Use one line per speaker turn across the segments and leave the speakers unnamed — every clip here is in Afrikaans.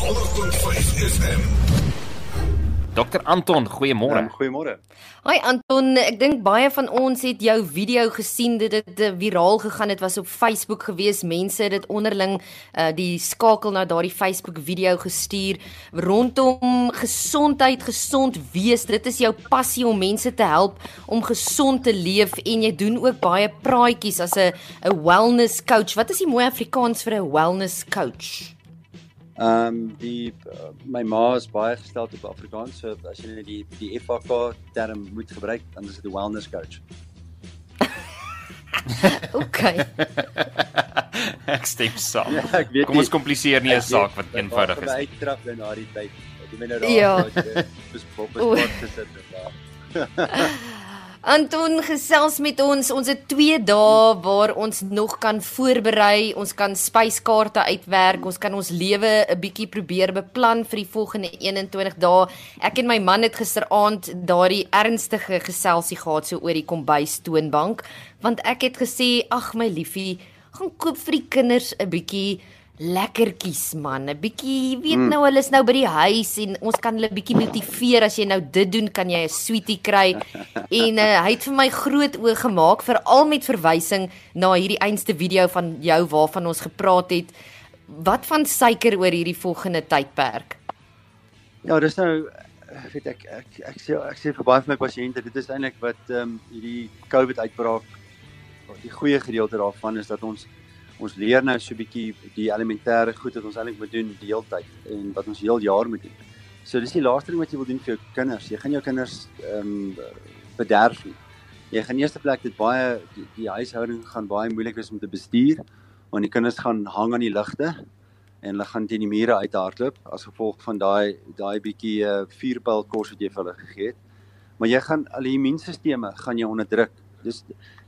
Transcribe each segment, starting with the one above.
100.5 FM.
Dr. Anton, goeiemôre.
Goeiemôre.
Hi Anton, ek dink baie van ons het jou video gesien, dit het viraal gegaan, dit was op Facebook gewees, mense het dit onderling die skakel na daardie Facebook video gestuur, rondom gesondheid, gesond wees, dit is jou passie om mense te help om gesond te leef en jy doen ook baie praatjies as 'n wellness coach. Wat is die mooi Afrikaans vir 'n wellness coach?
My ma is baie gesteld op Afrikaans, so as jy die FAK term moet gebruik, dan is dit 'n wellness coach.
Okay.
Ek stem saam.
Ja, ek weet
Kom ons kompliseer nie 'n saak wat eenvoudig
is.
is.
Ek uittrap na die tyd. Ek meen
Ja.
bespot gesit en
Anton, gesels met ons het 2 dae waar ons nog kan voorberei, ons kan spyskaarte uitwerk, ons kan ons lewe 'n bietjie probeer beplan vir die volgende 21 dae. Ek en my man het gisteraand daardie ernstige geselsie gehad so oor die kombuis toonbank, want ek het gesê, ag my liefie, gaan koop vir die kinders 'n bietjie lekkertjies man, 'n bietjie, weet nou, hulle is nou by die huis en ons kan hulle bietjie motiveer, as jy nou dit doen, kan jy 'n sweetie kry, en hy het vir my groot oë gemaak, veral met verwysing na hierdie einste video van jou waarvan ons gepraat het. Wat van suiker oor hierdie volgende tydperk?
Ja, dis nou, weet ek sê vir baie van my pasiënte, dit is eintlik wat hierdie COVID uitbraak, die goeie gedeelte daarvan is dat ons leer nou so 'n bietjie die elementêre goed wat ons eintlik moet doen die hele tyd en wat ons heel jaar moet doen. So dis die laaste ding wat jy wil doen vir jou kinders. Jy gaan jou kinders bederf nie. Jy gaan eerste plek die huishouding gaan baie moeilik wees om te bestuur, want die kinders gaan hang aan die ligte en hulle gaan teen die mure uithardloop as gevolg van daai bietjie vuurpyl kos wat jy vir hulle gegee het. Maar jy gaan al die immuunstelsels gaan jy onderdruk. Dus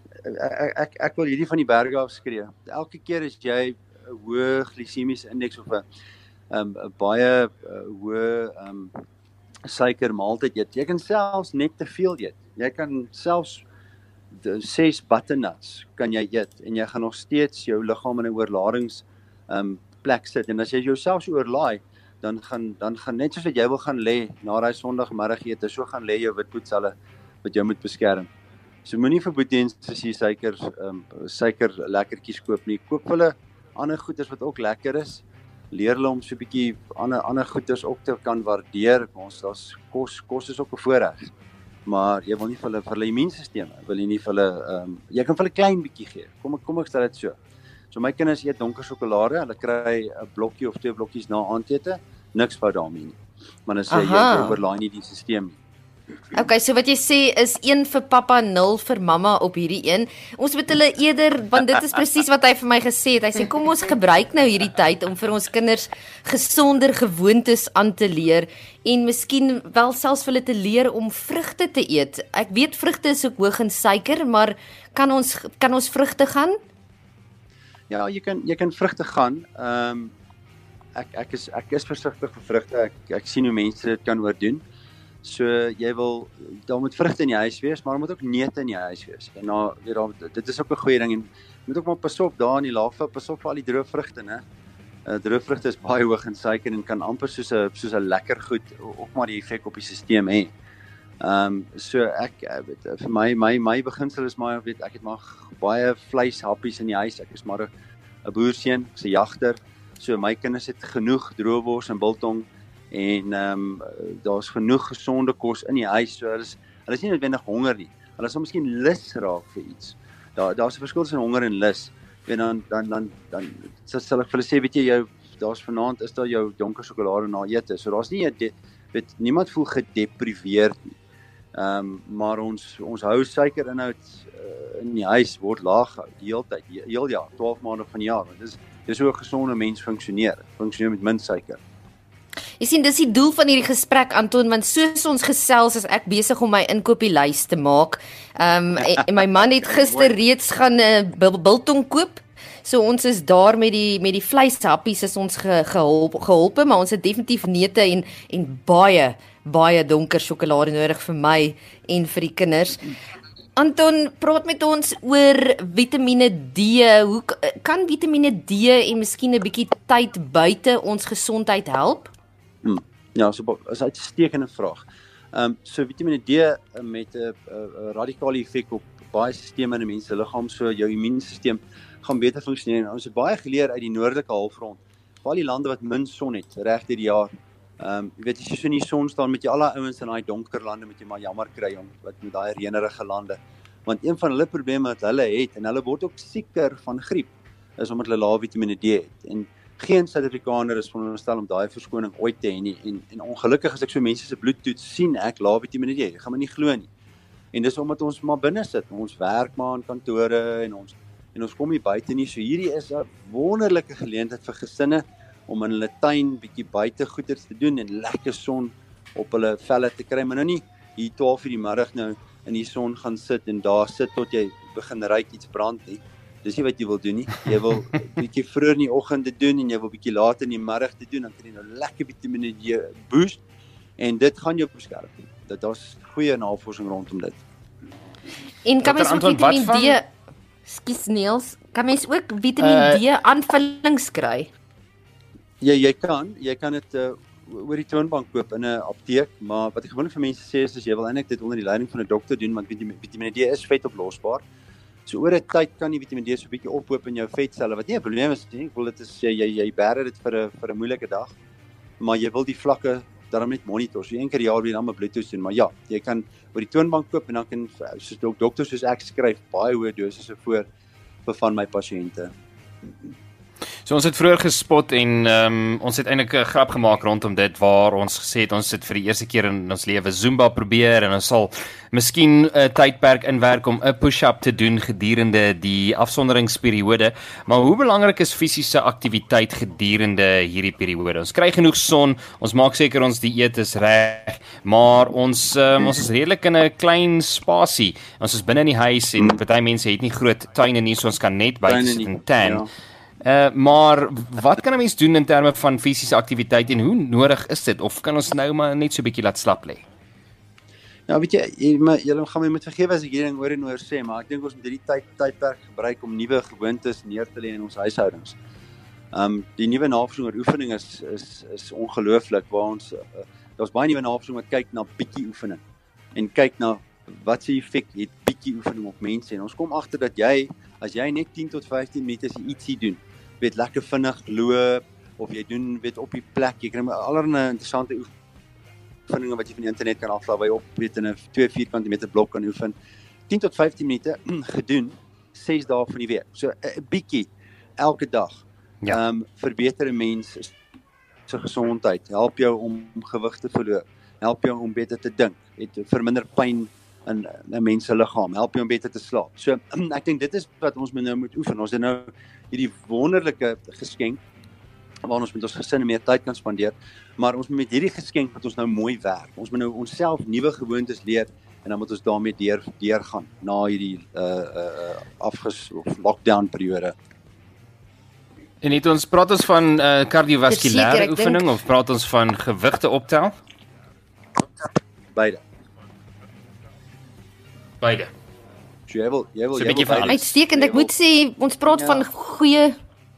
ek wil hierdie van die berge af skree. Elke keer as jy 'n hoë glisemiese indeks of 'n baie hoë suiker maaltyd eet, jy kan selfs net te veel eet. Jy kan selfs 6 butternuts kan jy eet en jy gaan nog steeds jou liggaam in 'n oorladings plek sit, en as jy jouself so oorlaai, dan gaan net soos wat jy wil gaan lê na daai Sondagmiddagete, so gaan lê jou witbloedselle wat jou moet beskerm. So moenie vir boetiens as jy suiker lekkertjies koop nie. Koop hulle ander goeders wat ook lekker is. Leer hulle om so 'n bietjie ander goeders ook te kan waardeer. Ons kos is ook 'n voorreg. Maar jy wil nie vir hulle immuunstelsel, wil jy nie vir hulle jy kan vir hulle klein bietjie gee. Kom ek stel dit so. So my kinders eet donker sjokolade, hulle kry 'n blokkie of 2 blokkies na aandete, niks fout daarmee nie. Maar dan sê jy oorlaai nie die stelsel nie.
Okay, so wat jy sê is 1 vir pappa, 0 vir mamma op hierdie een. Ons moet hulle eerder, want dit is presies wat hy vir my gesê het. Hy sê kom ons gebruik nou hierdie tyd om vir ons kinders gesonder gewoontes aan te leer en miskien wel selfs vir hulle te leer om vrugte te eet. Ek weet vrugte is ook hoog in suiker, maar kan ons vrugte gaan?
Ja, jy kan vrugte gaan. Ek is versigtig vir vrugte. Ek sien hoe mense dit kan oordoen. So daar moet vrugte in die huis wees, maar daar moet ook neute in die huis wees. En dit is ook 'n goeie ding, en moet ook maar pas op daar in die laafveld, pas op vir al die droë vrugte, né? Droë vrugte is baie hoog in suiker en kan amper soos 'n lekker goed ook maar die effek op die stelsel hê. So vir my beginsel is maar, ek het maar baie vleishappies in die huis. Ek is maar 'n boerseun, ek's 'n jagter. So my kinders het genoeg droëwors en biltong. En daar's genoeg gesonde kos in die huis, so hulle is nie noodwendig honger nie. Hulle sal miskien lus raak vir iets. Daar's 'n verskil tussen honger en lus. En dan sal ek vir hulle sê, weet jy, daar's vanaand is daar jou donker sjokolade na ete. So daar's nie niemand voel gedepriveerd nie. Maar ons hou suikerinhoud in die huis word laag gehou die hele tyd, heel jaar, 12 maande van die jaar. Want dis hoe 'n gesonde mens funksioneer met min suiker.
Jy sien, dis die doel van hierdie gesprek, Anton, want soos ons gesels, is ek besig om my inkopieslys te maak. En my man het gister reeds gaan biltong koop. So ons is daar met die vleishappies is ons geholpe, maar ons het definitief neute en baie donker sjokolade nodig vir my en vir die kinders. Anton, praat met ons oor Vitamiene D. Hoe kan Vitamiene D en miskien 'n bietjie tyd buite ons gesondheid help?
Ja, so is 'n uitstekende vraag. So Vitamiene D met 'n radikale effek op baie sisteme in 'n mens se liggaam, so jou immuunstelsel gaan beter funksioneer. Ons het baie geleer uit die noordelike halfrond, veral die lande wat min son het reg deur die jaar. Jy weet as jy so in die son staan met jy al die ouens in daai donker lande met jy maar jammer kry wat met daai reënerige lande. Want een van hulle probleme wat hulle het en hulle word ook sieker van griep is omdat hulle lae Vitamiene D het. En geen Suid-Afrikaner is veronderstel om daai verskoning ooit te hê nie. En ongelukkig as ek so mense se bloedtoets sien ek lae Vitamiene D. Jy gaan my nie glo nie. En dis omdat ons maar binne sit. Ons werk maar in kantore en ons kom nie buite nie. So hierdie is 'n wonderlike geleentheid vir gesinne om in hulle tuin bietjie buite goeders te doen en lekker son op hulle velle te kry, maar nou nie hier 12:00 die middag nou in die son gaan sit en daar sit tot jy begin ruik iets brand nie. Dis nie wat jy wil doen nie. Jy wil bietjie vroeër in die oggend dit doen en jy wil bietjie later in die middag dit doen, dan kry jy nou lekker Vitamiene D boost en dit gaan jou beskerm. Daar's goeie navorsing rondom dit.
En kan mens ook Vitamiene D, skus Niels, kan mens ook Vitamiene D aanvullings kry?
Ja, jy kan dit oor die toonbank koop in 'n apteek, maar wat ek gewoonlik vir mense sê is jy wil eintlik dit onder die leiding van 'n dokter doen want Vitamiene D is vetoplosbaar. So oor 'n tyd kan die Vitamiene D so 'n bietjie ophoop in jou vetselle wat nie 'n probleem is nie. Ek wil dit is jy bære dit vir 'n moeilike dag, maar jy wil die vlakke daarom net monitor. So een keer per jaar weer dan 'n bloedtoets doen, maar ja, jy kan oor die toonbank koop en dan kan soos dokters soos ek skryf baie hoë dosisse voor vir van my pasiënte.
So ons het vroeër gespot en ons het eintlik 'n grap gemaak rondom dit waar ons gesê het ons het vir die eerste keer in ons lewe Zumba probeer en ons sal miskien 'n tydperk inwerk om 'n push-up te doen gedurende die afsonderingsperiode. Maar hoe belangrik is fisiese aktiwiteit gedurende hierdie periode? Ons kry genoeg son, ons maak seker ons dieet is reg, maar ons is redelik in 'n klein spasie. Ons is binne in die huis en party mense het nie groot tuine nie, so ons kan net buite sit en tan. Ja. Maar wat kan 'n mens doen in terme van fisiese aktiwiteit en hoe nodig is dit? Of kan ons nou maar net so 'n bietjie laat slap lê?
Ja, weet jy, julle gaan my moet vergewe as ek hierdie ding oor en oor sê, maar ek dink ons moet hierdie tydperk gebruik om nuwe gewoontes neer te lê in ons huishoudings. Die nuwe navorsing oor oefening is ongelooflik waar ons daar's baie nuwe navorsing wat kyk na bietjie oefening en kyk na wat se effek het bietjie oefening op mense en ons kom agter dat as jy net 10 tot 15 minute ietsie doen, weet lekker vinnig loop of jy doen weet op die plek, jy kry allerlei interessante oefeninge wat jy van die internet kan aflaai waar jy op weet in 'n 2 vierkante meter blok kan oefen. 10 tot 15 minute gedoen 6 dae van die week. So 'n bietjie elke dag. Ja. Verbeter 'n mens se gesondheid, help jou om gewig te verloor, help jou om beter te dink, verminder pyn in 'n mens se liggaam, help jou om beter te slaap. So ek dink dit is wat ons nou moet oefen. Ons het nou hierdie wonderlike geskenk waar ons met ons gesinne meer tyd kan spandeer, maar ons moet met hierdie geskenk wat ons nou mooi werk. Ons moet nou onsself nuwe gewoontes leer en dan moet ons daarmee deurgaan na hierdie lockdown periode.
En praat ons van kardiovaskulêre oefening of praat ons van gewigte optel?
Beide. So jy wil
uitstekend, ek moet sê ons praat van goeie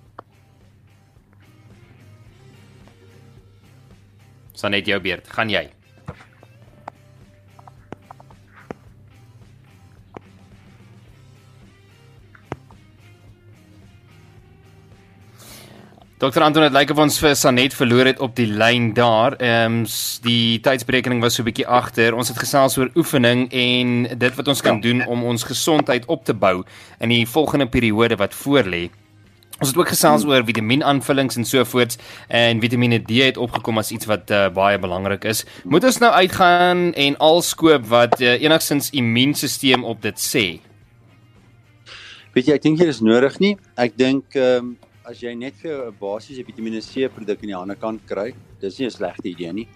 Sanet jou beurt, gaan jy. Dr. Anton, het lyk of ons vir Sanet verloor het op die lyn daar. Die tydsberekening was so 'n bietjie agter. Ons het gesels oor oefening en dit wat ons kan doen om ons gesondheid op te bou in die volgende periode wat voorlê. Ons het ook gesels oor vitamienaanvullings en so voorts en Vitamiene D het opgekom as iets wat baie belangrik is. Moet ons nou uitgaan en alskoop wat enigstens immuunstelsel op dit sê?
Weet jy, ek dink dit is nodig nie. Ek dink as jy net vir jou 'n basiese Vitamiene C produk in die hande kan kry, dis nie 'n slegte idee nie.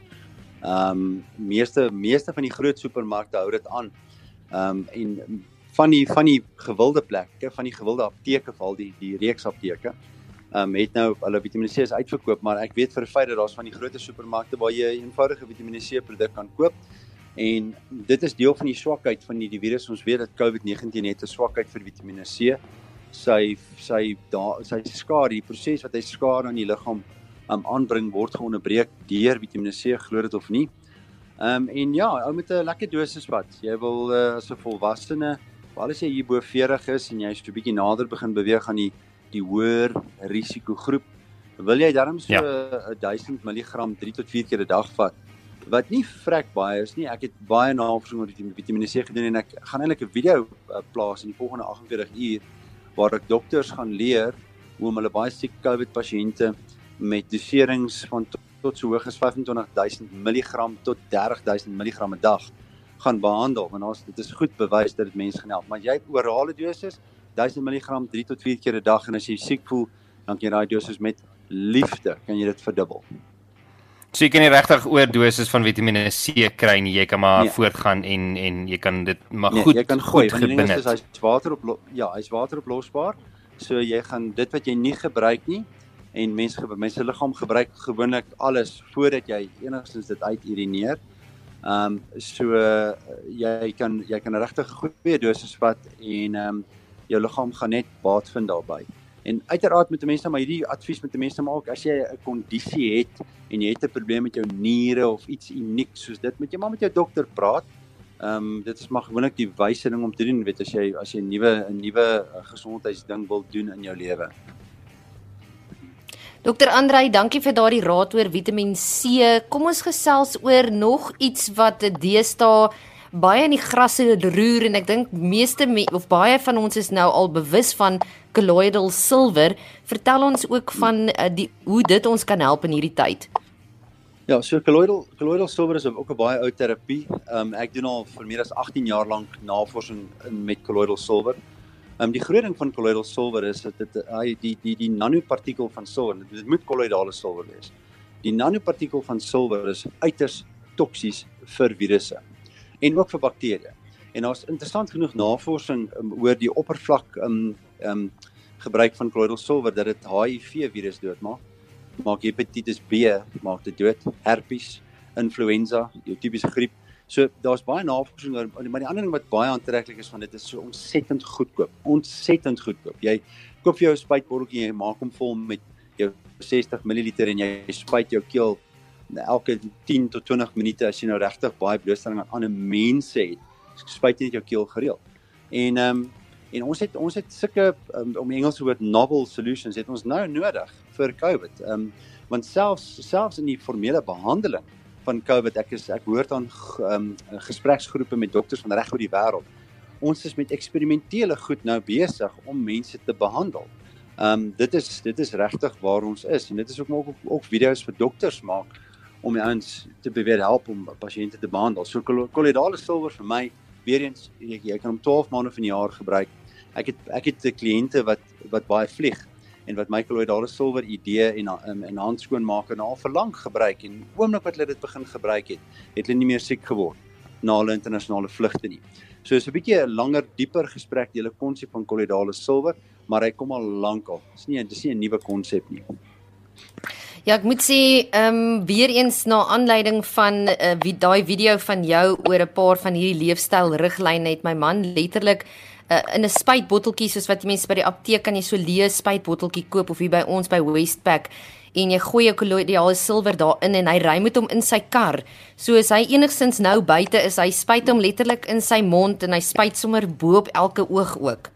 Meeste van die groot supermarkte hou dit aan. En van die gewilde plekke, van die gewilde apteke, val die reeks apteke, het nou hulle Vitamiene C is uitverkoop, maar ek weet vir 'n feit dat daar's van die groot supermarkte waar jy 'n eenvoudige Vitamiene C produk kan koop. En dit is deel van die swakheid van die virus. Ons weet dat COVID-19 het 'n swakheid vir Vitamiene C. Sy skade, die proses wat hy skade aan die liggaam aanbring word geonderbreek deur Vitamiene C, glo dit of nie. En ja, ou met 'n lekker dosis vat. Jy wil as 'n volwassene, veral as jy hier bo 40 is en jy so 'n bietjie nader begin beweeg aan die hoër risikogroep, wil jy darm so 1000 mg 3 tot 4 keer 'n dag vat. Wat nie vrek baie is nie. Ek het baie navorsing oor Vitamiene C gedoen en ek gaan eintlik 'n video plaas in die volgende 48 uur waar ek dokters gaan leer hoe om hulle baie siek COVID pasiënte met doserings van tot so hoog as 25.000 mg tot 30.000 mg 'n dag gaan behandel. Want dit is goed bewys dat dit mense gaan help. Maar jy het orale dosis 1000 mg 3 tot 4 keer 'n dag en as jy siek voel, dan kan jy daai dosis met liefde kan jy dit verdubbel.
So jy kan nie regtig oordosis van Vitamiene C kry nie. Jy kan maar voortgaan en jy kan dit maar goed
jy kan gooi,
goed
want die ding
benut.
is hy's wateroplosbaar. So jy gaan dit wat jy nie gebruik nie en mense liggaam gebruik gewoonlik alles voordat jy enigstens dit uiturineer. So jy kan regtig 'n goeie dosis vat en jou liggaam gaan net baat vind daarbey. En uiteraard met mense maar hierdie advies met mense maak as jy 'n kondisie het en jy het 'n probleem met jou niere of iets uniek soos dit, moet jy maar met jou dokter praat. Dit is maar gewoonlik die wyse ding om te doen, weet as jy 'n nuwe gesondheidsding wil doen in jou lewe.
Dr. Andrei, dankie vir daardie raad oor Vitamiene C. Kom ons gesels oor nog iets wat deesdae baie in die grasse roer en ek dink baie van ons is nou al bewus van colloidal silver. Vertel ons ook van hoe dit ons kan help in hierdie tyd.
Ja, so colloidal silver is ook 'n baie ou terapie. Ek doen al vir meer as 18 jaar lank navorsing met colloidal silver. Die groot ding van colloidal silver is dat die nanopartikel van silver, dit moet kolloidale silver wees. Die nanopartikel van silver is uiters toksies vir virusse en ook vir bakterieë. En daar's interessant genoeg navorsing oor die oppervlak gebruik van colloidal silver dat dit HIV virus doodmaak. Maak hepatitis B, maak dit dood, herpes, influenza, jou tipiese griep. So daar's baie navorsing oor, maar die ander ding wat baie aantreklik is van dit is so ontsettend goedkoop. Ontsettend goedkoop. Jy koop vir jou 'n spuitbotteltjie en jy maak hom vol met jou 60 ml en jy spuit jou keel elke 10 tot 20 minute as jy nou regtig baie blootstelling aan ander mense het. Spuit jy net jou keel gereeld. En ons het sulke om Engels woord novel solutions het ons nou nodig vir COVID. Want selfs in die formele behandeling van COVID, ek hoort aan gespreksgroepe met dokters van reg oor die wêreld. Ons is met eksperimentele goed nou besig om mense te behandel. Dit is regtig waar ons is en dit is ook video's vir dokters maak om die ouens te beweer help om pasiënte te behandel. So kolloidale silwer vir my, weer eens, jy kan hom 12 maande van die jaar gebruik. Ek het kliënte wat baie vlieg en wat my kolloidale silwer idee en handskoonmaker nou al vir lank gebruik en oomblik wat hulle dit begin gebruik het hulle nie meer siek geword na hulle internasionale vlugte nie. So is 'n bietjie 'n langer, dieper gesprek die hele konsep van kolloidale silwer, maar hy kom al lank al. Dis nie 'n nuwe konsep nie.
Ja, ek moet sê, weer eens na aanleiding van daai video van jou oor 'n paar van hierdie leefstylriglyne het my man letterlik in 'n spuitbotteltjie soos wat mense by die apteek kan jy so leë spuitbotteltjie koop of hier by ons by Westpac en jy gooi jou kolloidale silwer daarin en hy ry met hom in sy kar. So as hy enigstens nou buite is, hy spuit hom letterlik in sy mond en hy spuit sommer bo op elke oog ook.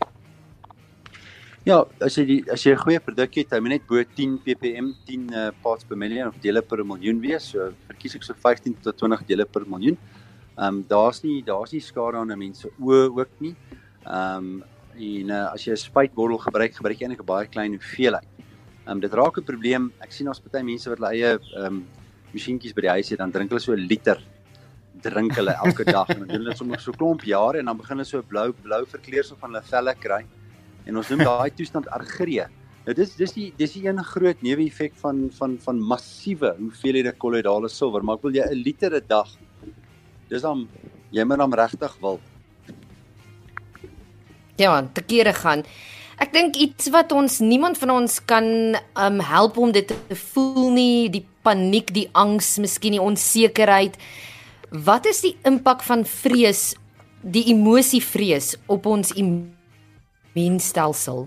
Ja, as jy 'n goeie produk het, hy moet net bo 10 ppm, 10 parts per million of dele per miljoen wees. So verkies ek so 15 tot 20 dele per miljoen. Daar's nie skade aan mense oë ook nie. As jy 'n spuitbottel gebruik jy eintlik 'n baie klein hoeveelheid. Dit raak 'n probleem. Ek sien ons party mense wat hulle eie masjienkies by die huis het, dan drink hulle so 'n liter. Drink hulle elke dag en dan doen hulle sommer so klomp jare en dan begin hulle so 'n blou verkleursel van hulle velle kry. En ons noem daai toestand argree. Nou dis die een groot neeweffek van massiewe hoeveelhede kolloidale silwer, maar ek wil jy 'n liter 'n dag. Dis dan jy moet dan regtig wil.
Ja, te kere gaan. Ek dink iets wat niemand van ons kan help om dit te voel nie, die paniek, die angs, miskien die onsekerheid. Wat is die impak van vrees, die emosie vrees op ons immuunstelsel?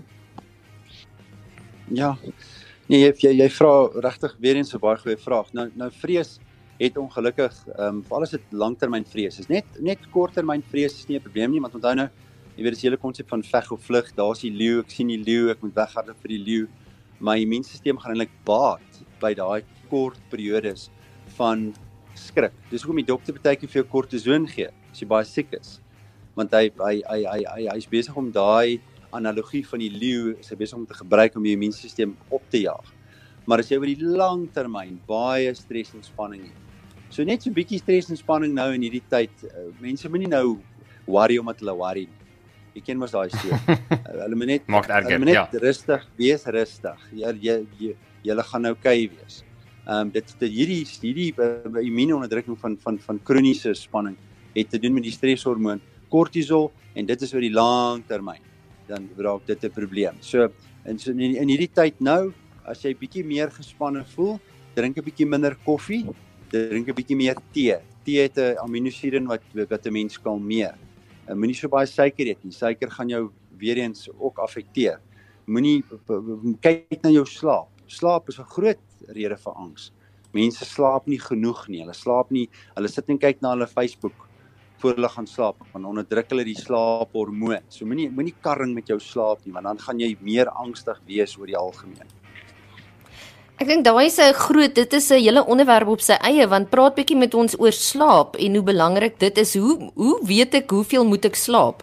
Ja, nee, jy vra regtig weer eens 'n baie goeie vraag. Nou vrees het ongelukkig, veral as dit langtermyn vrees is. Net korttermyn vrees is nie 'n probleem nie, want onthou nou, jy weet, dis die hele konsep van veg of vlug. Daar's die leeu, ek sien die leeu, ek moet weghardloop vir die leeu. My immuunstelsel gaan eintlik baat by daai kort periodes van skrik. Dis hoekom die dokter baie keer vir jou kortison gee as jy baie siek is. Want hy's besig om daai analogie van die leeu is hy besig om te gebruik om die immuunstelsel op te jaag. Maar as jy oor die lang termyn baie stres en spanning het. So net so 'n bietjie stres en spanning nou in hierdie tyd. Mense moenie nou worry omdat hulle worry nie. Jy ken mos daai storie. Hulle moet net rustig, wees rustig. Julle gaan okay wees. Hierdie immuunonderdrukking van kroniese spanning het te doen met die streshormoon kortisol en dit is oor die lang termyn. Dan raak dit 'n probleem. So in hierdie tyd nou, as jy bietjie meer gespanne voel, drink 'n bietjie minder koffie, drink 'n bietjie meer tee. Tee het 'n aminosurin wat 'n mens kalmeer. Moenie so baie suiker eet nie. Suiker gaan jou weer eens ook affekteer. Moenie kyk na jou slaap. Slaap is 'n groot rede vir angs. Mense slaap nie genoeg nie. Hulle slaap nie. Hulle sit en kyk na hulle Facebook voor hulle gaan slaap, want onderdruk hulle die slaaphormoon. So moenie karring met jou slaap nie, want dan gaan jy meer angstig wees oor die algemeen.
Ek dink daai is dit is 'n hele onderwerp op sy eie, want praat bietjie met ons oor slaap en hoe belangrik dit is. Hoe weet ek hoeveel moet ek slaap?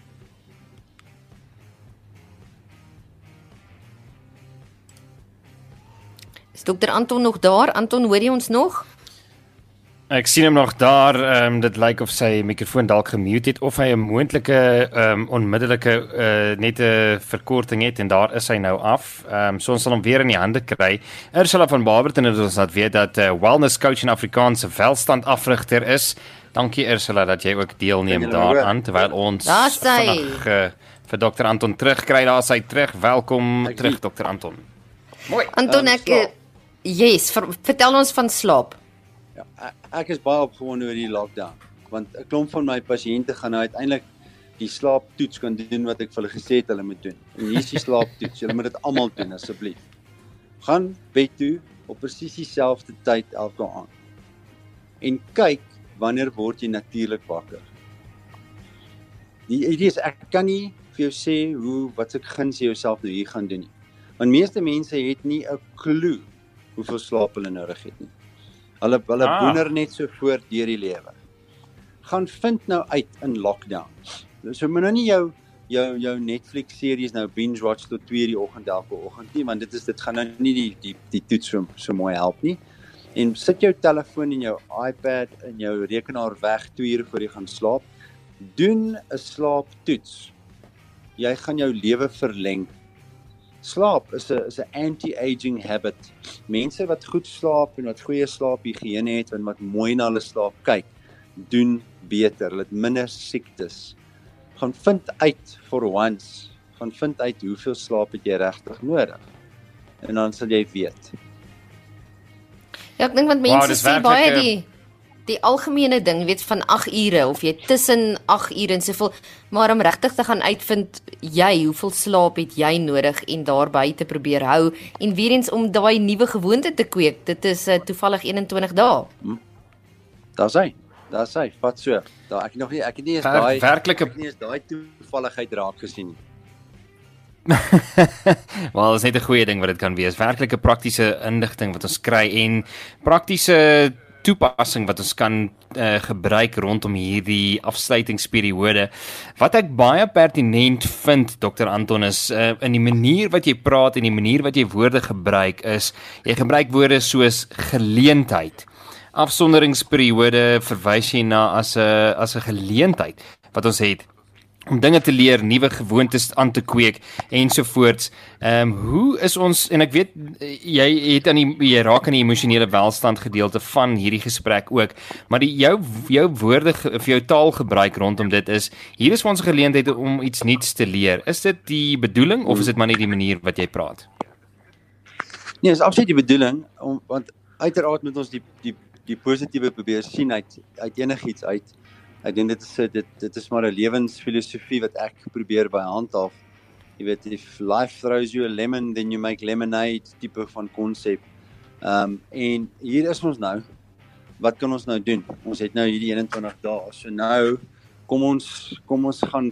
Is Dr. Anton nog daar? Anton, hoor jy ons nog?
Ek sien hom nog daar, dit lyk of sy mikrofoon dalk gemute het of hy 'n moontlike onmiddellike net 'n verkorting het en daar is hy nou af. So ons sal hom weer in die hande kry. Ursula van Barberton het ons laat weet dat wellness coach en Afrikaanse welstand afrigter is. Dankie Ursula dat jy ook deelneem daaraan terwyl ons vir Dr. Anton terugkry. Daar is hy terug. Welkom terug Dr. Anton.
Mooi. Anton, vertel ons van slaap.
Ja, ek is baie opgewonde oor die lockdown, want 'n klomp van my pasiënte gaan nou uiteindelik die slaaptoets kan doen wat ek vir hulle gesê het hulle moet doen. En hier is die slaaptoets. Julle moet dit almal doen asseblief. Gaan bed toe op presies dieselfde tyd elke aand. En kyk wanneer word jy natuurlik wakker. Die idee is ek kan nie vir jou sê wat ek guns jy jouself nou hier gaan doen nie. Want meeste mense het nie 'n klou hoeveel slaap hulle nodig het nie. Hulle boener net so voort deur die lewe. Gaan vind nou uit in lockdown. So moet nou nie jou Netflix series nou binge watch tot 2:00 die oggend elke oggend nie, want dit gaan nou nie die toets so mooi help nie. En sit jou telefoon en jou iPad en jou rekenaar weg 2 ure voor jy gaan slaap. Doen 'n slaaptoets. Jy gaan jou lewe verleng. Slaap is 'n anti-aging habit. Mense wat goed slaap en wat goeie slaaphigiëne het en wat mooi na hulle slaap kyk, doen beter. Hulle het minder siektes. Gaan vind uit for once. Gaan vind uit hoeveel slaap het jy regtig nodig. En dan sal jy weet.
Ja, ek dink want mense sê baie die algemene ding, weet van 8 ure of jy tussen 8 ure en soveel, maar om regtig te gaan uitvind hoeveel slaap het jy nodig en daarby te probeer hou en weer eens om daai nuwe gewoonte te kweek. Dit is toevallig 21 dae.
Daar's hy, vat so. Ek het nie eens daai toevalligheid raak gesien nie.
Wel, dit is net 'n goeie ding wat dit kan wees. Werklike praktiese inligting wat ons kry en praktiese toepassing wat ons kan gebruik rondom hierdie afsluitingsperiode. Wat ek baie pertinent vind, Dr. Anton, is in die manier wat jy praat en die manier wat jy woorde gebruik is, jy gebruik woorde soos geleentheid. Afsonderingsperiode verwys jy na as 'n geleentheid wat ons het om dinge te leer, nuwe gewoontes aan te kweek ensovoorts. Hoe is ons, en ek weet jy raak aan die emosionele welstand gedeelte van hierdie gesprek ook, maar jou woorde of jou taalgebruik rondom dit is, hier is vir ons 'n geleentheid om iets nuuts te leer. Is dit die bedoeling of is dit maar net die manier wat jy praat?
Nee, is absoluut die bedoeling, want uiteraard moet ons die positiewe probeer sien uit enigiets uit. Ek dink dit is maar 'n lewensfilosofie wat ek probeer by handhaaf. Jy weet, if life throws you a lemon, then you make lemonade, tipe van konsep. En hier is ons nou. Wat kan ons nou doen? Ons het nou hierdie 21 dae. So nou kom ons gaan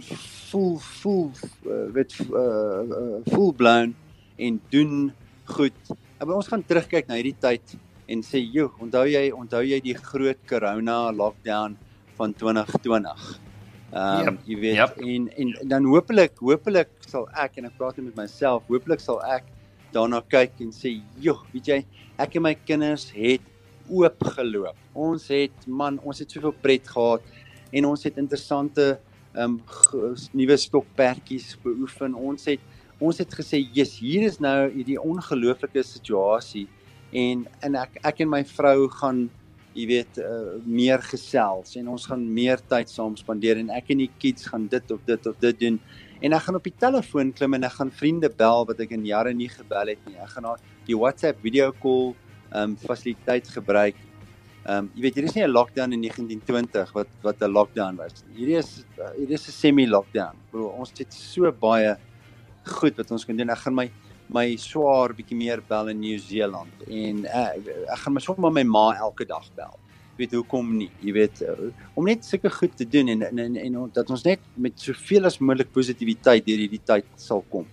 full blown en doen goed. Maar ons gaan terugkyk na hierdie tyd en sê, "Joe, onthou jy die groot corona lockdown van 2020?" Jy weet, en dan hopelik sal ek, en ek praat met myself, hopelik sal ek daarna kyk en sê, "Joe, weet jy, ek en my kinders het oopgeloop. Ons het soveel pret gehad en ons het interessante nuwe stokperdjies beoefen. Ons het gesê, "Yes, hier is nou hierdie ongelooflike situasie en ek en my vrou gaan, jy weet, meer gesels en ons gaan meer tyd saam spandeer en ek en die kids gaan dit of dit doen en ek gaan op die telefoon klim en ek gaan vriende bel wat ek in jare nie gebel het nie. Ek gaan die WhatsApp video call fasiliteit gebruik. Jy weet, hier is nie 'n lockdown in 1920 wat 'n lockdown was. Hierdie is 'n semi-lockdown. Ons het so baie goed wat ons kan doen. Ek gaan my swaar bietjie meer bel in Nieu-Seeland en ek gaan sommer my ma elke dag bel. Jy weet, hoekom nie? Jy weet, om net sulke goed te doen en dat ons net met soveel as moontlik positiwiteit deur hierdie tyd sal kom.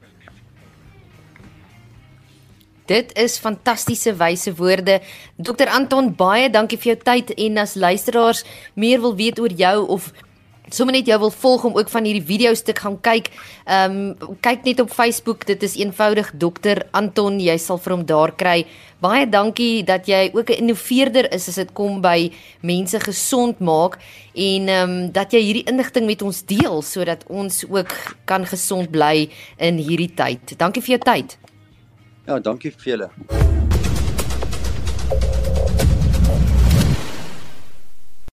Dit is fantastiese wyse woorde. Dr. Anton, baie dankie vir jou tyd en as luisteraars meer wil weet oor jou of sommer net jou wil volg om ook van hierdie videostuk gaan kyk, kyk net op Facebook, dit is eenvoudig Dr. Anton, jy sal vir hom daar kry. Baie dankie dat jy ook 'n innoveerder is as dit kom by mense gesond maak en dat jy hierdie inligting met ons deel sodat ons ook kan gesond bly in hierdie tyd. Dankie vir jou tyd.
Ja, dankie vir julle.